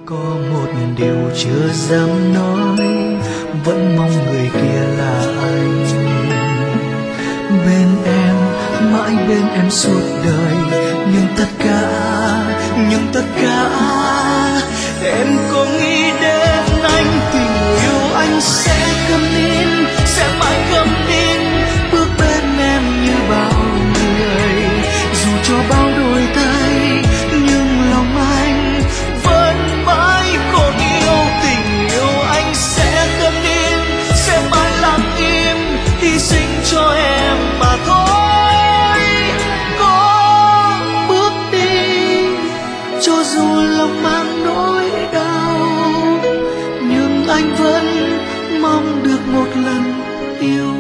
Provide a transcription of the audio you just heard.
Có một điều chưa dám nói, vẫn mong người kia là anh. Bên em, mãi bên em suốt đời, nhưng tất cả em có nghĩ đến anh. Tình yêu anh sẽ câm nín, sẽ mãi câm nín, bước bên em như bao người. Dù cho bao đổi thay, nhưng lòng anh vẫn mãi còn yêu. Tình yêu anh sẽ câm nín, sẽ mãi lặng im, hy sinh cho em mà thôi. Có bước đi cho dù lòng mang nỗi đau, nhưng anh vẫn mong được một lần yêu.